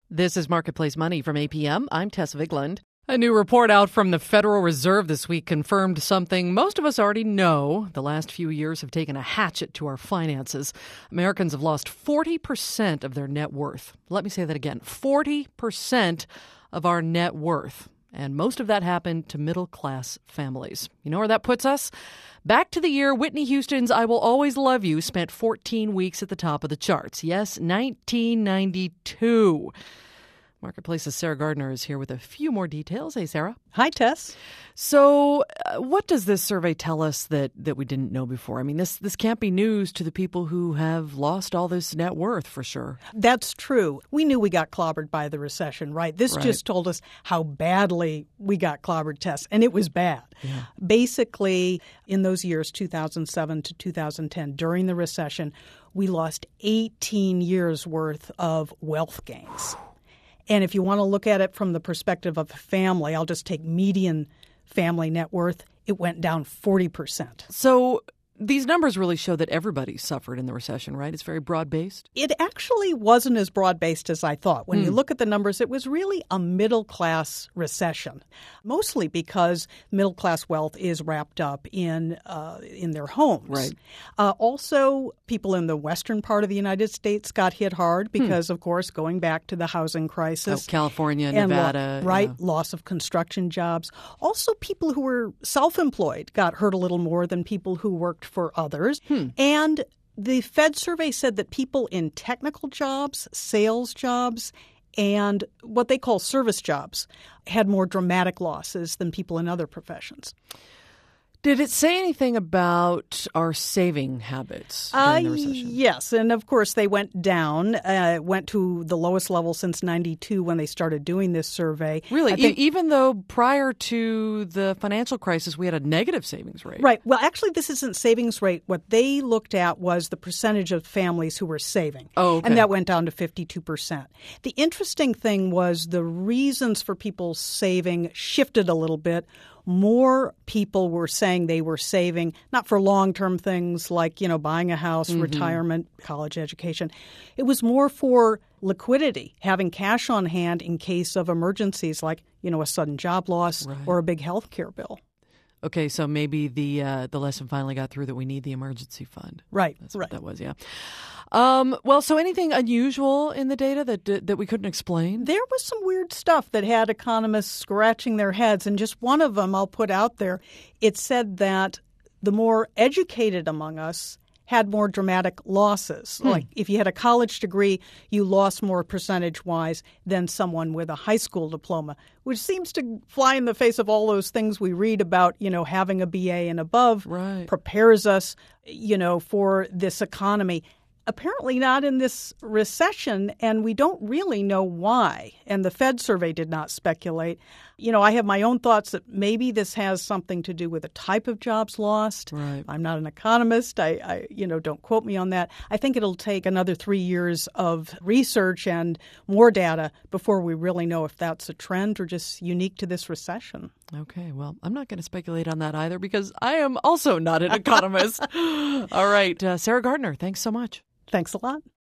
This is Marketplace Money from APM. I'm Tess Vigland. A new report out from the Federal Reserve this week confirmed something most of us already know. The last few years have taken a hatchet to our finances. Americans have lost 40% of their net worth. Let me say that again. 40% of our net worth. And most of that happened to middle-class families. You know where that puts us? Back to the year Whitney Houston's I Will Always Love You spent 14 weeks at the top of the charts. Yes, 1992. Marketplace's Sarah Gardner is here with a few more details. Hey, Sarah. Hi, Tess. So what does this survey tell us that we didn't know before? I mean, this can't be news to the people who have lost all this net worth, for sure. That's true. We knew we got clobbered by the recession, right? This just told us how badly we got clobbered, Tess, and it was bad. Yeah. Basically, in those years, 2007 to 2010, during the recession, we lost 18 years' worth of wealth gains. And if you want to look at it from the perspective of a family, I'll just take median family net worth, it went down 40%. So these numbers really show that everybody suffered in the recession, right? It's very broad-based. It actually wasn't as broad-based as I thought. When you look at the numbers, it was really a middle-class recession, mostly because middle-class wealth is wrapped up in their homes. Right. Also, people in the western part of the United States got hit hard because, of course, going back to the housing crisis. California, Nevada. Loss of construction jobs. Also, people who were self-employed got hurt a little more than people who worked for others. And the Fed survey said that people in technical jobs, sales jobs, and what they call service jobs had more dramatic losses than people in other professions. Did it say anything about our saving habits during the recession? Yes. And, of course, they went down, went to the lowest level since 92 when they started doing this survey. Really? Even though prior to the financial crisis, we had a negative savings rate. Right. Well, actually, this isn't savings rate. What they looked at was the percentage of families who were saving. Oh, okay. And that went down to 52%. The interesting thing was the reasons for people saving shifted a little bit. More people were saying they were saving, not for long-term things like, buying a house, retirement, college education. It was more for liquidity, having cash on hand in case of emergencies like, a sudden job loss or a big health care bill. Okay, so maybe the lesson finally got through that we need the emergency fund. Right. That's what that was, yeah. Well, so anything unusual in the data that we couldn't explain? There was some weird stuff that had economists scratching their heads, and just one of them I'll put out there. It said that the more educated among us had more dramatic losses. Like if you had a college degree, you lost more percentage-wise than someone with a high school diploma, which seems to fly in the face of all those things we read about, having a BA and above prepares us, for this economy. Apparently not in this recession, and we don't really know why. And the Fed survey did not speculate. I have my own thoughts that maybe this has something to do with the type of jobs lost. Right. I'm not an economist. I don't quote me on that. I think it'll take another 3 years of research and more data before we really know if that's a trend or just unique to this recession. Okay, well, I'm not going to speculate on that either because I am also not an economist. All right, Sarah Gardner, thanks so much. Thanks a lot.